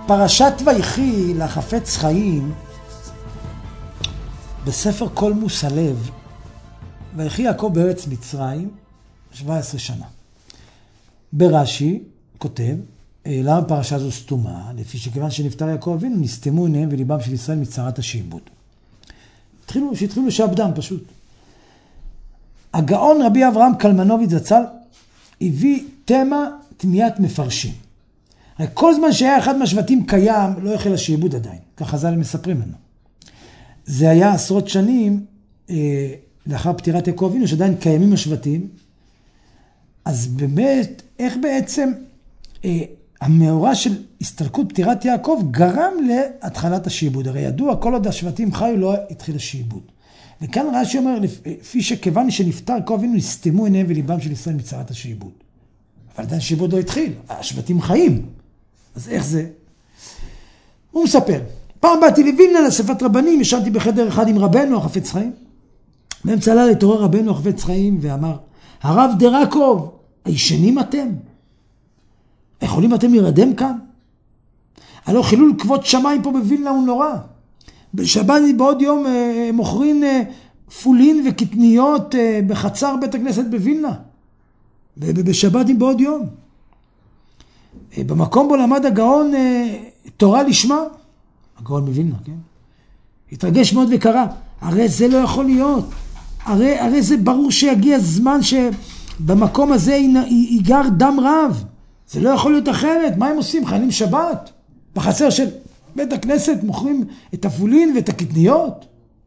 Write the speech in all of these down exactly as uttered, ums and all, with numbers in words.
פרשת ויחי לחפץ חיים, בספר כל מוס הלב, ויחי יעקב בארץ מצרים שבע עשרה שנה. ברש"י כותב, למה פרשה זו סתומה? לפי שכיוון שנפטר יעקב אבינו, נסתמו עיניהם וליבם של ישראל מצרת השעבוד. התחילו, שהתחילו לשעבדם פשוט. הגאון רבי אברהם קלמנוביץ' זצ"ל הביא תמה תמיית מפרשים. הרי כל זמן שהיה אחד מהשבטים קיים, לא החל השעבוד עדיין. כך חז"ל מספרים לנו. זה היה עשרות שנים אה, לאחר פטירת יעקב אבינו, שעדיין קיימים השבטים. אז באמת, איך בעצם אה, המאורע של הסתלקות פטירת יעקב גרם להתחלת השעבוד? הרי ידוע, כל עוד השבטים חיו לא התחיל השעבוד. וכאן רש"י אומר, לפי שכיוון שנפטר יעקב אבינו, נסתמו עיניהם וליבם של ישראל מצרת השעבוד. אבל עדיין השעבוד לא התחיל, השבטים חיים. אז איך זה? הוא מספר, פעם באתי לווילנה לאספת רבנים, ישנתי בחדר אחד עם רבנו החפץ חיים. באמצע הלילה התעורר רבנו החפץ חיים ואמר, הרב דרקוב, הישנים אתם? יכולים אתם להירדם כאן? הלא חילול כבוד שמיים פה בווילנה הוא נורא. בשבת בעוד יום מוכרים פולין וקטניות בחצר בית הכנסת בווילנה. ובשבת בעוד יום. במקום בו למד הגאון תורה לשמה, הגאון מווילנה, כן? התרגש מאוד וקרא, הרי זה לא יכול להיות. הרי, הרי זה ברור שיגיע זמן שבמקום הזה ייגר דם רב. זה לא יכול להיות אחרת. מה הם עושים? חיילים שבת? בחצר של בית הכנסת מוכרים את הפולין ואת הקטניות?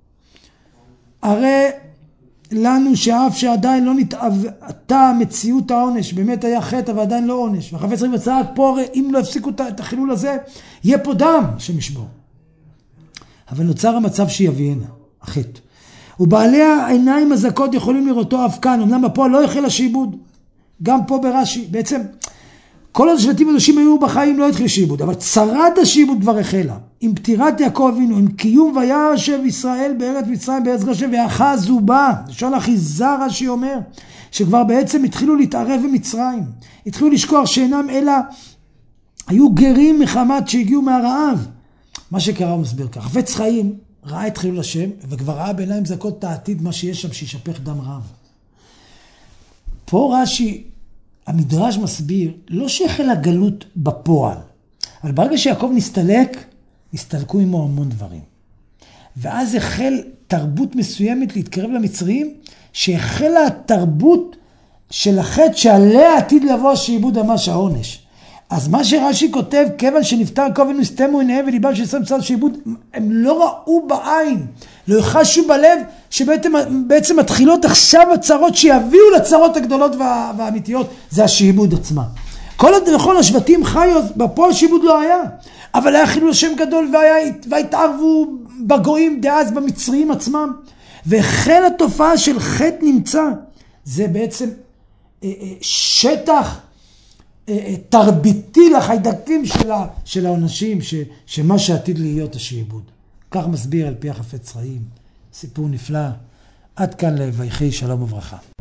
הרי לנו שאף שעדיין לא נתעוותה מציאות העונש, באמת היה חטא אבל עדיין לא עונש. והחפץ חיים צעק פה, הרי אם לא הפסיקו את החילול הזה, יהיה פה דם שמשבור. אבל נוצר המצב שיביאנה, החטא. ובעלי העיניים הזכות יכולים לראותו אף כאן, אמנם בפועל לא החל השעבוד. גם פה ברש"י, בעצם כל השבטים הקדושים היו בחיים, לא התחיל שעבוד, אבל צרת השעבוד כבר החלה. עם פטירת יעקב אבינו, עם קיום וישב ישראל בארץ מצרים בארץ גושן ואחזו בה. לשון אחיזה רש"י אומר, שכבר בעצם התחילו להתערב במצרים. התחילו לשכוח שאינם אלא היו גרים מחמת שהגיעו מהרעב. מה שקרה הוא מסביר כך. חפץ חיים ראה את חילול השם, וכבר ראה בעיניים זכות את העתיד מה שיש שם שישפך דם רב. פה רש"י, המדרש מסביר, לא שהחל הגלות בפועל, אבל ברגע שיעקב נסתלק, נסתלקו עמו המון דברים. ואז החל תרבות מסוימת להתקרב למצרים, שהחלה התרבות של החטא שעליה עתיד לבוא השעבוד ממש העונש. אז מה שרש"י כותב, כיוון שנפטר יעקב אבינו נסתמו עיניהם וליבם של ישראל מצרת השעבוד, הם לא ראו בעין, לא חשו בלב, שבעצם מתחילות עכשיו הצרות שיביאו לצרות הגדולות וה, והאמיתיות, זה השעבוד עצמה. כל עוד נכון השבטים חיו, בפועל שעבוד לא היה, אבל היה חילול השם גדול והיה, והתערבו בגויים דאז במצרים עצמם, והחל התופעה של חטא נמצא, זה בעצם שטח תרביתי לחיידקים של, של האנשים, ש, שמה שעתיד להיות השעבוד. כך מסביר על פי החפץ חיים. סיפור נפלא. עד כאן לויחי, שלום וברכה.